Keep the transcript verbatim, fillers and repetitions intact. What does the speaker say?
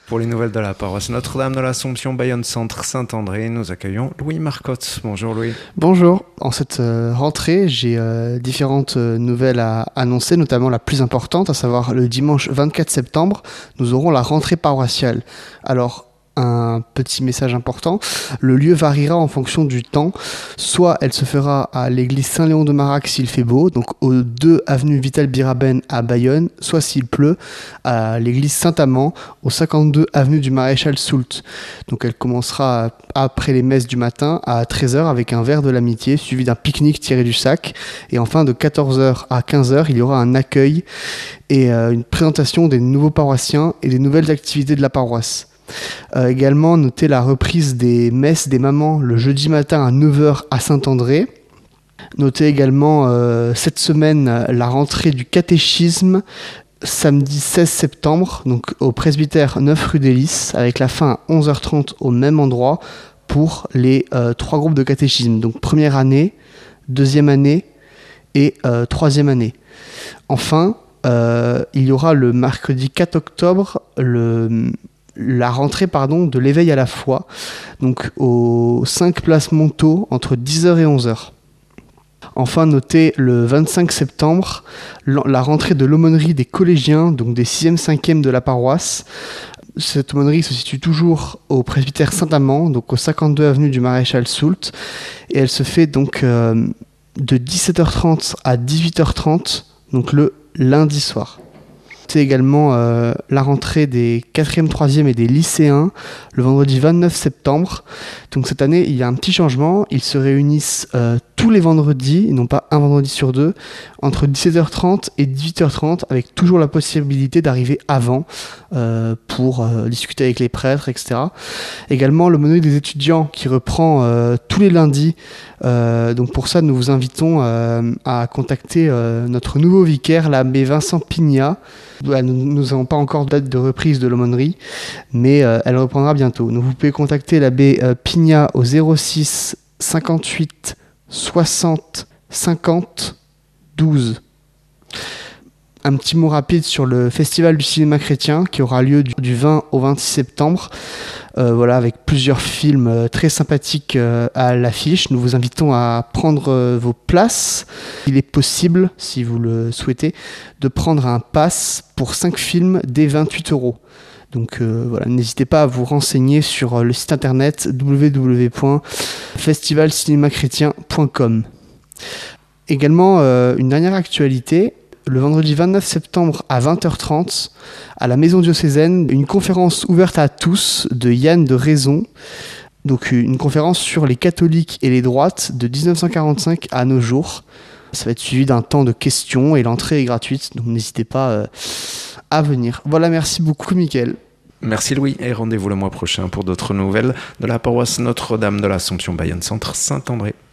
Pour les nouvelles de la paroisse Notre-Dame de l'Assomption Bayonne Centre Saint-André, nous accueillons Louis Marcotte. Bonjour Louis. Bonjour. En cette euh, rentrée, j'ai euh, différentes euh, nouvelles à annoncer, notamment la plus importante, à savoir le dimanche vingt-quatre septembre, nous aurons la rentrée paroissiale. Alors, un petit message important, le lieu variera en fonction du temps, soit elle se fera à l'église Saint-Léon de Marac s'il fait beau, donc aux deux avenue Vital Biraben à Bayonne, soit s'il pleut, à l'église Saint-Amand, au cinquante-deux avenue du Maréchal Soult. Donc elle commencera après les messes du matin à treize heures avec un verre de l'amitié, suivi d'un pique-nique tiré du sac, et enfin de quatorze heures à quinze heures, il y aura un accueil et euh, une présentation des nouveaux paroissiens et des nouvelles activités de la paroisse. Euh, également, notez la reprise des messes des mamans le jeudi matin à neuf heures à Saint-André. Notez également euh, cette semaine la rentrée du catéchisme samedi seize septembre, donc au presbytère neuf rue des Lys, avec la fin à onze heures trente au même endroit pour les euh, trois groupes de catéchisme. Donc première année, deuxième année et euh, troisième année. Enfin, euh, il y aura le mercredi quatre octobre le... la rentrée pardon, de l'éveil à la foi, donc aux cinq places Montaut, entre dix heures et onze heures. Enfin, notez le vingt-cinq septembre, la rentrée de l'aumônerie des collégiens, donc des sixième cinquième de la paroisse. Cette aumônerie se situe toujours au presbytère Saint-Amand, donc au cinquante-deux avenue du Maréchal Soult, et elle se fait donc euh, de dix-sept heures trente à dix-huit heures trente, donc le lundi soir. C'est également euh, la rentrée des quatrième, troisième et des lycéens le vendredi vingt-neuf septembre. Donc cette année, il y a un petit changement. Ils se réunissent euh, tous les vendredis, et non pas un vendredi sur deux, entre dix-sept heures trente et dix-huit heures trente, avec toujours la possibilité d'arriver avant euh, pour euh, discuter avec les prêtres, et cetera. Également, le menu des étudiants qui reprend euh, tous les lundis. Euh, donc pour ça, nous vous invitons euh, à contacter euh, notre nouveau vicaire, l'abbé Vincent Pignat. Nous n'avons pas encore de date de reprise de l'aumônerie, mais euh, elle reprendra bientôt. Donc vous pouvez contacter l'abbé euh, Pignat au zéro six cinquante-huit soixante cinquante douze. Un petit mot rapide sur le Festival du cinéma chrétien qui aura lieu du, du vingt au vingt-six septembre. Euh, voilà, avec plusieurs films euh, très sympathiques euh, à l'affiche. Nous vous invitons à prendre euh, vos places. Il est possible, si vous le souhaitez, de prendre un pass pour cinq films dès vingt-huit euros. Donc euh, voilà, n'hésitez pas à vous renseigner sur le site internet w w w point festival cinéma chrétien point com. Également, euh, une dernière actualité. Le vendredi vingt-neuf septembre à vingt heures trente, à la Maison diocésaine, une conférence ouverte à tous de Yann de Raison. Donc une conférence sur les catholiques et les droites de dix-neuf cent quarante-cinq à nos jours. Ça va être suivi d'un temps de questions et l'entrée est gratuite, donc n'hésitez pas euh, à venir. Voilà, merci beaucoup Mickaël. Merci Louis et rendez-vous le mois prochain pour d'autres nouvelles de la paroisse Notre-Dame de l'Assomption Bayonne Centre Saint-André.